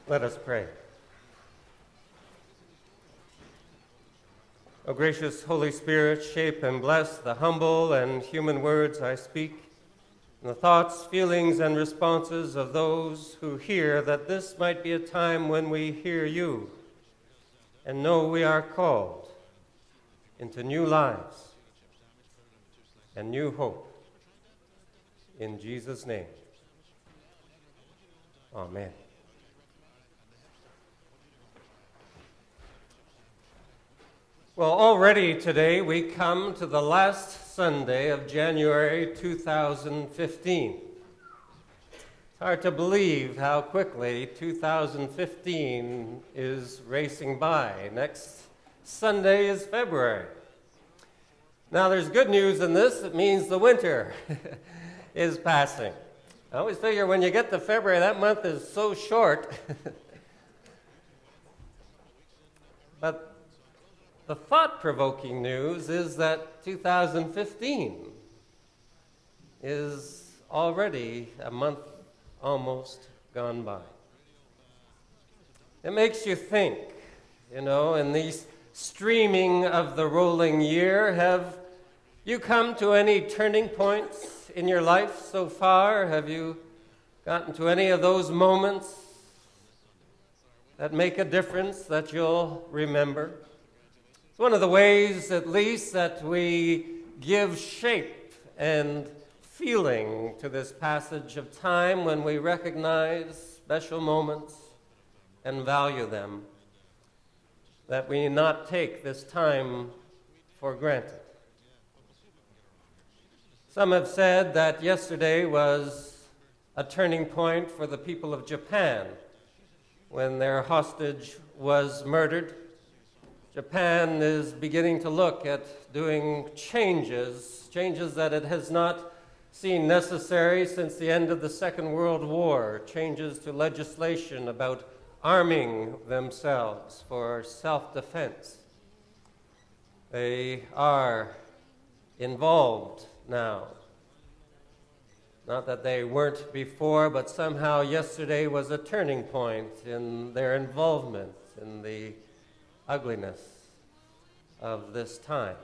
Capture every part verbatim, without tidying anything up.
Let us pray. O gracious Holy Spirit, shape and bless the humble and human words I speak, and the thoughts, feelings, and responses of those who hear, that this might be a time when we hear you and know we are called into new lives and new hope. In Jesus' name, amen. Well, already today we come to the last Sunday of January two thousand fifteen. It's hard to believe how quickly two thousand fifteen is racing by. Next Sunday is February. Now, there's good news in this. It means the winter is passing. I always figure when you get to February, that month is so short. But the thought-provoking news is that two thousand fifteen is already a month almost gone by. It makes you think, you know, in these streaming of the rolling year, have you come to any turning points in your life so far? Have you gotten to any of those moments that make a difference that you'll remember? It's one of the ways, at least, that we give shape and feeling to this passage of time when we recognize special moments and value them, that we not take this time for granted. Some have said that yesterday was a turning point for the people of Japan when their hostage was murdered. Japan is beginning to look at doing changes, changes that it has not seen necessary since the end of the Second World War, changes to legislation about arming themselves for self-defense. They are involved now. Not that they weren't before, but somehow yesterday was a turning point in their involvement in the ugliness of this time.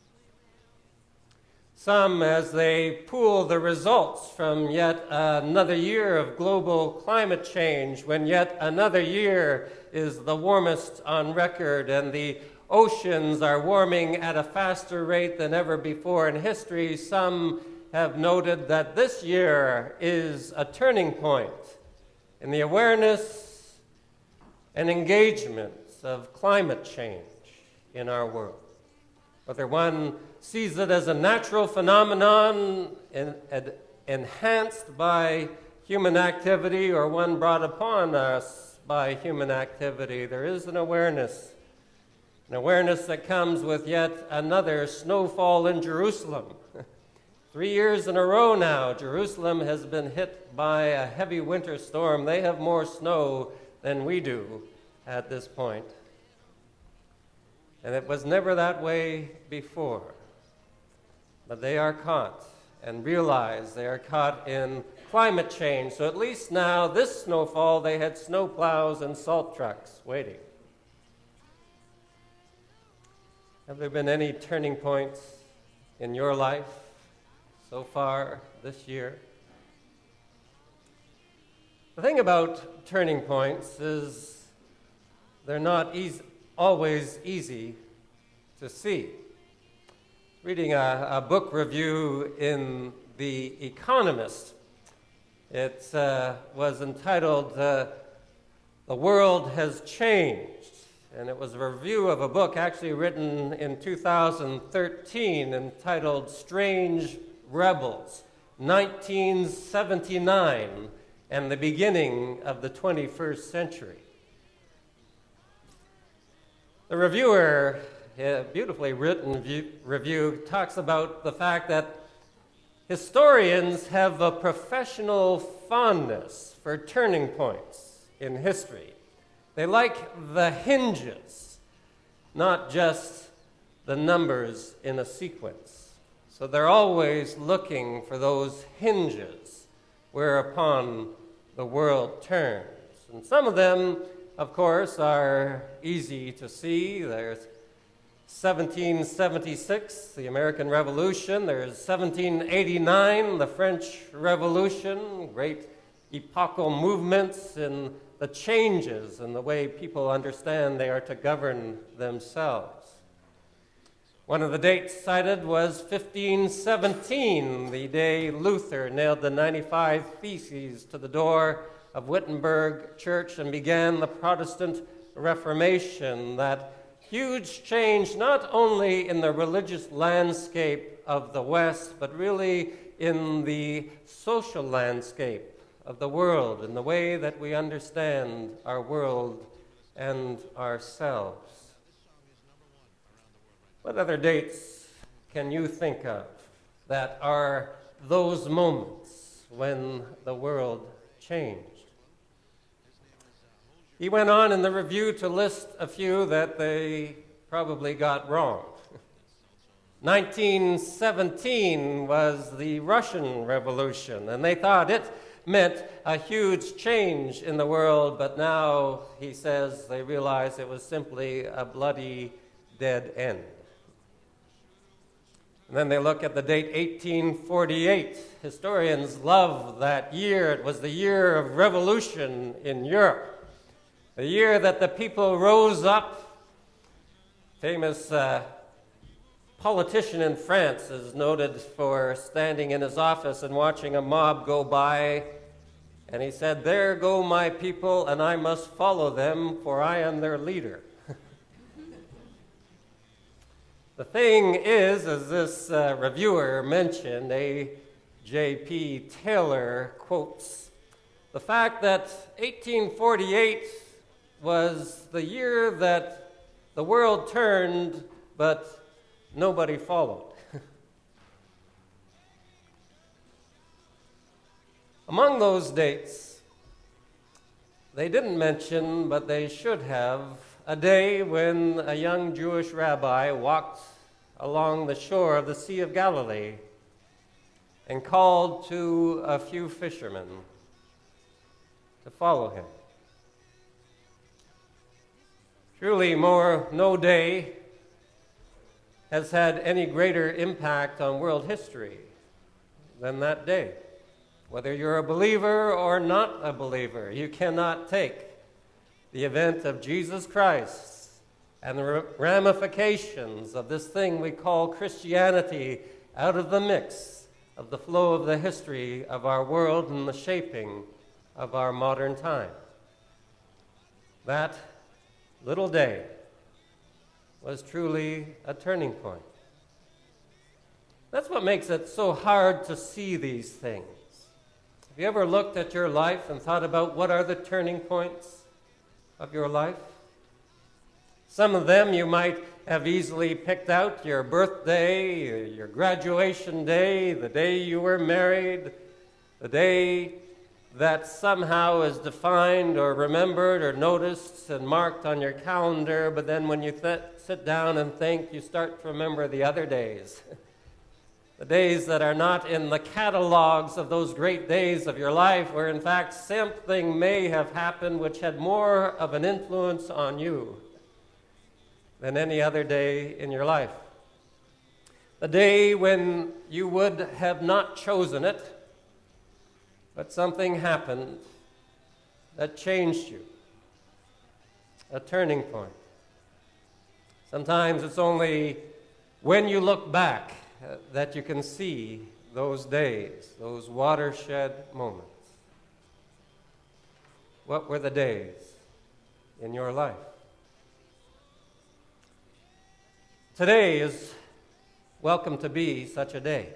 Some, as they pool the results from yet another year of global climate change, when yet another year is the warmest on record and the oceans are warming at a faster rate than ever before in history, some have noted that this year is a turning point in the awareness and engagement of climate change in our world. Whether one sees it as a natural phenomenon en- en- enhanced by human activity or one brought upon us by human activity, there is an awareness, an awareness that comes with yet another snowfall in Jerusalem. Three years in a row now, Jerusalem has been hit by a heavy winter storm. They have more snow than we do at this point. And it was never that way before. But they are caught and realize they are caught in climate change. So at least now, this snowfall, they had snow plows and salt trucks waiting. Have there been any turning points in your life so far this year? The thing about turning points is they're not easy, always easy to see. Reading a, a book review in The Economist, it uh, was entitled uh, The World Has Changed, and it was a review of a book actually written in two thousand thirteen entitled Strange Rebels, nineteen seventy-nine and the Beginning of the twenty-first Century. The reviewer, a beautifully written view, review, talks about the fact that historians have a professional fondness for turning points in history. They like the hinges, not just the numbers in a sequence. So they're always looking for those hinges whereupon the world turns. And some of them, of course, are easy to see. There's seventeen seventy-six, the American Revolution. There's seventeen eighty-nine, the French Revolution, great epochal movements in the changes in the way people understand they are to govern themselves. One of the dates cited was fifteen seventeen, the day Luther nailed the ninety-five Theses to the door of Wittenberg Church and began the Protestant Reformation, that huge change not only in the religious landscape of the West, but really in the social landscape of the world, in the way that we understand our world and ourselves. What other dates can you think of that are those moments when the world changed? He went on in the review to list a few that they probably got wrong. nineteen seventeen was the Russian Revolution, and they thought it meant a huge change in the world, but now, he says, they realize it was simply a bloody dead end. And then they look at the date eighteen forty-eight. Historians love that year. It was the year of revolution in Europe, the year that the people rose up. Famous uh, politician in France is noted for standing in his office and watching a mob go by, and he said, "There go my people, and I must follow them, for I am their leader." The thing is, as this uh, reviewer mentioned, A J P Taylor quotes the fact that eighteen forty-eight was the year that the world turned, but nobody followed. Among those dates, they didn't mention, but they should have, a day when a young Jewish rabbi walked along the shore of the Sea of Galilee and called to a few fishermen to follow him. Truly, more no day has had any greater impact on world history than that day. Whether you're a believer or not a believer, you cannot take the event of Jesus Christ and the ramifications of this thing we call Christianity out of the mix of the flow of the history of our world and the shaping of our modern time. That little day was truly a turning point. That's what makes it so hard to see these things. Have you ever looked at your life and thought about what are the turning points of your life? Some of them you might have easily picked out: your birthday, your graduation day, the day you were married, the day that somehow is defined or remembered or noticed and marked on your calendar, but then when you th- sit down and think, you start to remember the other days. The days that are not in the catalogs of those great days of your life, where in fact something may have happened which had more of an influence on you than any other day in your life. The day when you would have not chosen it, but something happened that changed you. A turning point. Sometimes it's only when you look back uh, that you can see those days, those watershed moments. What were the days in your life? Today is welcome to be such a day.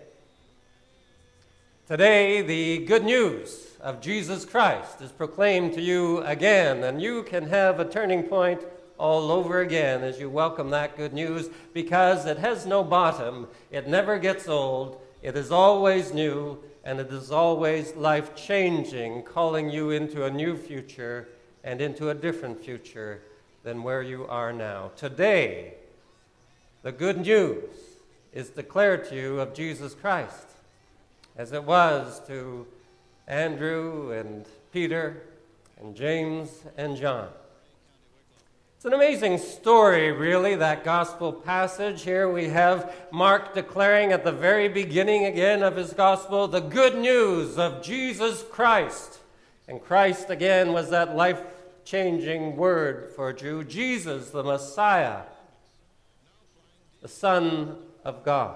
Today, the good news of Jesus Christ is proclaimed to you again, and you can have a turning point all over again as you welcome that good news, because it has no bottom, it never gets old, it is always new, and it is always life-changing, calling you into a new future and into a different future than where you are now. Today, the good news is declared to you of Jesus Christ, as it was to Andrew and Peter and James and John. It's an amazing story, really, that gospel passage. Here we have Mark declaring at the very beginning again of his gospel the good news of Jesus Christ. And Christ, again, was that life-changing word for a Jew. Jesus, the Messiah, the Son of God.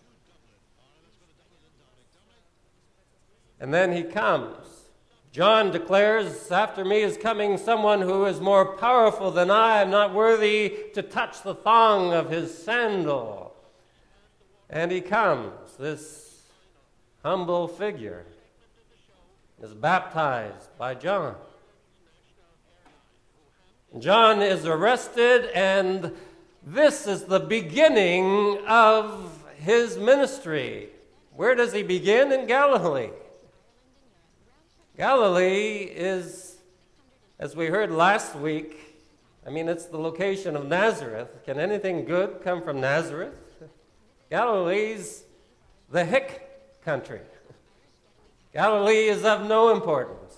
And then he comes. John declares, after me is coming someone who is more powerful than I. I'm not worthy to touch the thong of his sandal. And he comes, this humble figure, is baptized by John. John is arrested, and this is the beginning of his ministry. Where does he begin? In Galilee. Galilee is, as we heard last week, I mean, it's the location of Nazareth. Can anything good come from Nazareth? Galilee's the hick country. Galilee is of no importance.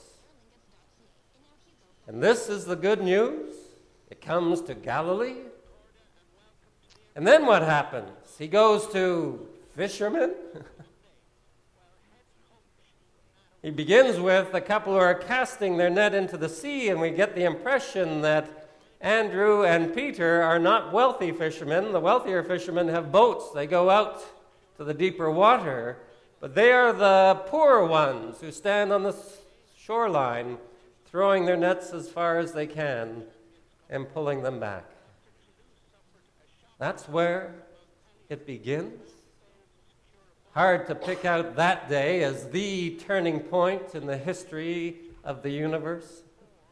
And this is the good news. It comes to Galilee. And then what happens? He goes to fishermen. He begins with a couple who are casting their net into the sea, and we get the impression that Andrew and Peter are not wealthy fishermen. The wealthier fishermen have boats. They go out to the deeper water, but they are the poor ones who stand on the shoreline, throwing their nets as far as they can and pulling them back. That's where it begins. Hard to pick out that day as the turning point in the history of the universe.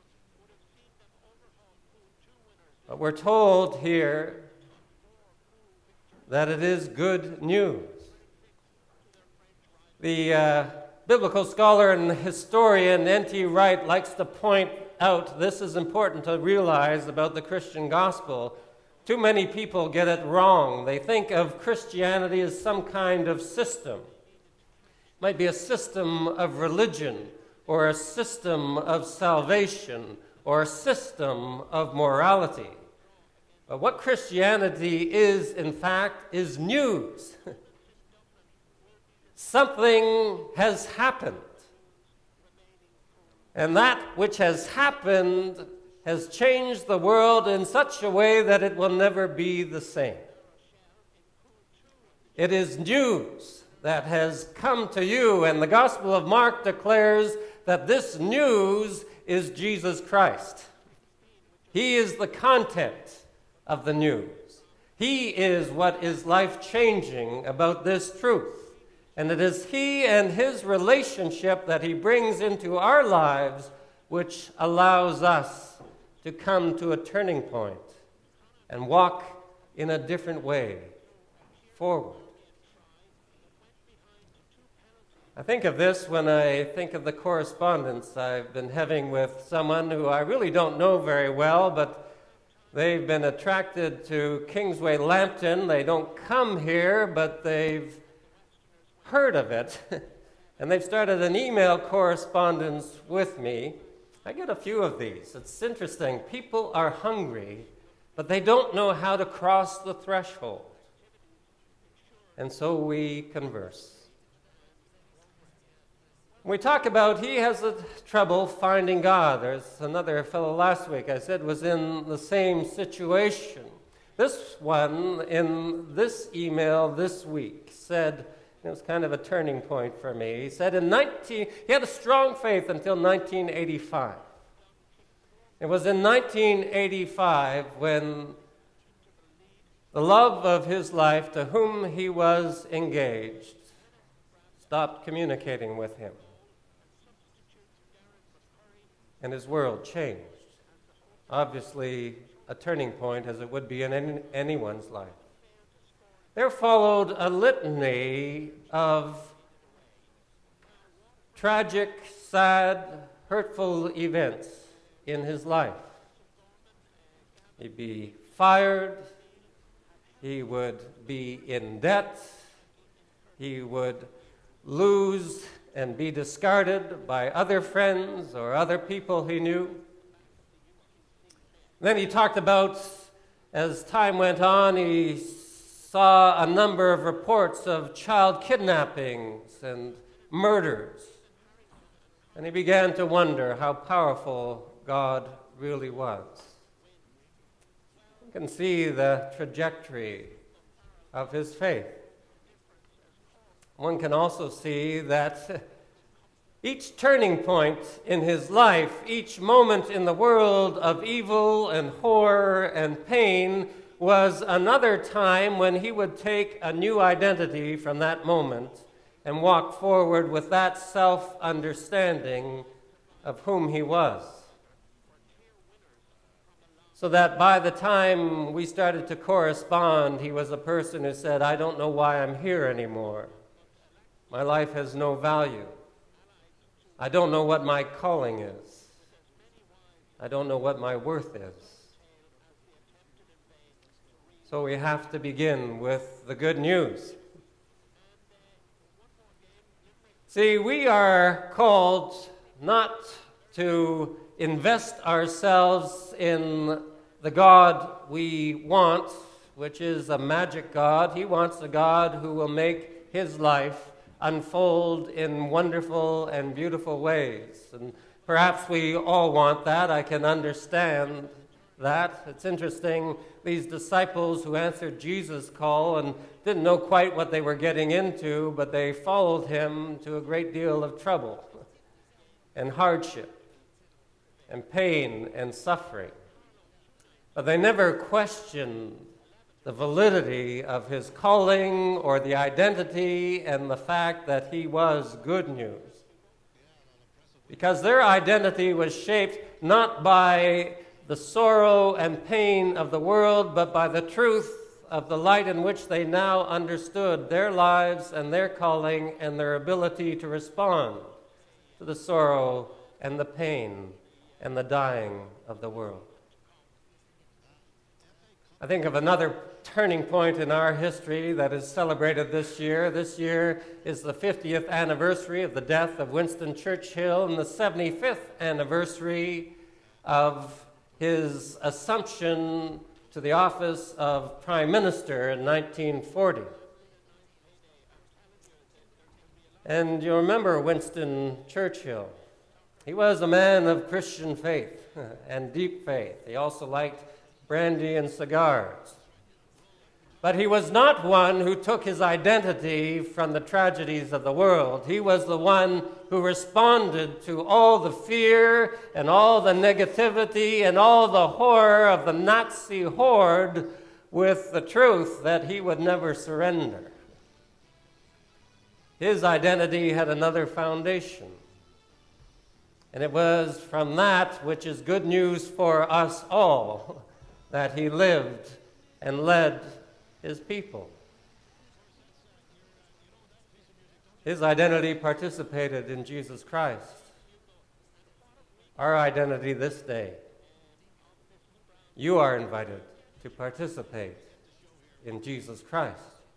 But we're told here that it is good news. The uh, biblical scholar and historian N T Wright likes to point out this is important to realize about the Christian gospel. Too many people get it wrong. They think of Christianity as some kind of system. It might be a system of religion, or a system of salvation, or a system of morality. But what Christianity is, in fact, is news. Something has happened. And that which has happened has changed the world in such a way that it will never be the same. It is news that has come to you, and the Gospel of Mark declares that this news is Jesus Christ. He is the content of the news. He is what is life-changing about this truth. And it is He and His relationship that He brings into our lives which allows us to come to a turning point and walk in a different way forward. I think of this when I think of the correspondence I've been having with someone who I really don't know very well, but they've been attracted to Kingsway Lambton. They don't come here, but they've heard of it, and they've started an email correspondence with me. I get a few of these. It's interesting. People are hungry, but they don't know how to cross the threshold. And so we converse. We talk about he has a trouble finding God. There's another fellow last week I said was in the same situation. This one in this email this week said, it was kind of a turning point for me. He said in nineteen, he had a strong faith until nineteen eighty-five. It was in nineteen eighty-five when the love of his life, to whom he was engaged, stopped communicating with him. And his world changed. Obviously, a turning point, as it would be in any, anyone's life. There followed a litany of tragic, sad, hurtful events in his life. He'd be fired. He would be in debt. He would lose and be discarded by other friends or other people he knew. Then he talked about, as time went on, he saw a number of reports of child kidnappings and murders. And he began to wonder how powerful God really was. You can see the trajectory of his faith. One can also see that each turning point in his life, each moment in the world of evil and horror and pain, was another time when he would take a new identity from that moment and walk forward with that self-understanding of whom he was. So that by the time we started to correspond, he was a person who said, I don't know why I'm here anymore. My life has no value. I don't know what my calling is. I don't know what my worth is. So we have to begin with the good news. See, we are called not to invest ourselves in the God we want, which is a magic God. He wants a God who will make his life unfold in wonderful and beautiful ways. And perhaps we all want that. I can understand that. It's interesting, these disciples who answered Jesus' call and didn't know quite what they were getting into, but they followed him to a great deal of trouble and hardship and pain and suffering. But they never questioned the validity of his calling or the identity and the fact that he was good news. Because their identity was shaped not by the sorrow and pain of the world, but by the truth of the light in which they now understood their lives and their calling and their ability to respond to the sorrow and the pain and the dying of the world. I think of another turning point in our history that is celebrated this year. This year is the fiftieth anniversary of the death of Winston Churchill and the seventy-fifth anniversary of his assumption to the office of Prime Minister in nineteen forty. And you remember Winston Churchill. He was a man of Christian faith and deep faith. He also liked brandy and cigars. But he was not one who took his identity from the tragedies of the world. He was the one who responded to all the fear and all the negativity and all the horror of the Nazi horde with the truth that he would never surrender. His identity had another foundation. And it was from that, which is good news for us all, that he lived and led his people. His identity participated in Jesus Christ. Our identity this day. You are invited to participate in Jesus Christ.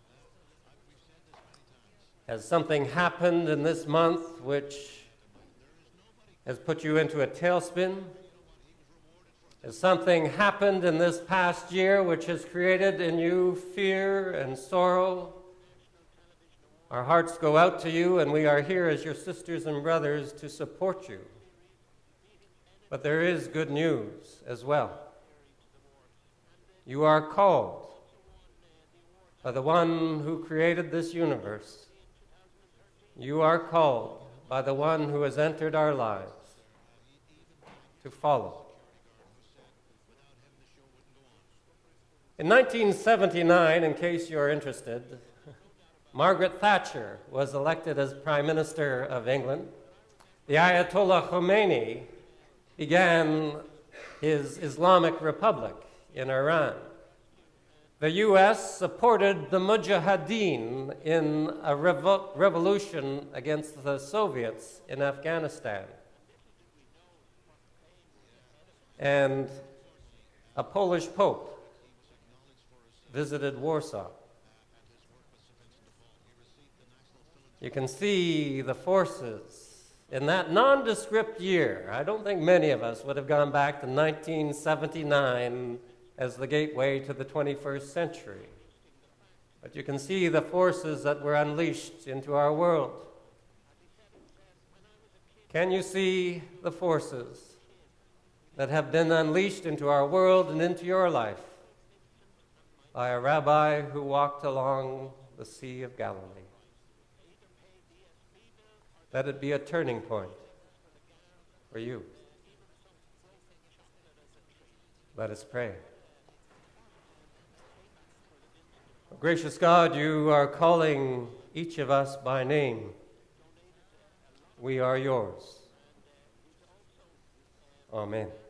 Has something happened in this month which has put you into a tailspin? Has something happened in this past year which has created in you fear and sorrow? Our hearts go out to you, and we are here as your sisters and brothers to support you. But there is good news as well. You are called by the one who created this universe. You are called by the one who has entered our lives to follow. In nineteen seventy-nine, in case you're interested, Margaret Thatcher was elected as Prime Minister of England. The Ayatollah Khomeini began his Islamic Republic in Iran. The U S supported the Mujahideen in a revo- revolution against the Soviets in Afghanistan. And a Polish pope visited Warsaw. You can see the forces in that nondescript year. I don't think many of us would have gone back to nineteen seventy-nine as the gateway to the twenty-first century. But you can see the forces that were unleashed into our world. Can you see the forces that have been unleashed into our world and into your life by a rabbi who walked along the Sea of Galilee? Let it be a turning point for you. Let us pray. Gracious God, you are calling each of us by name. We are yours. Amen.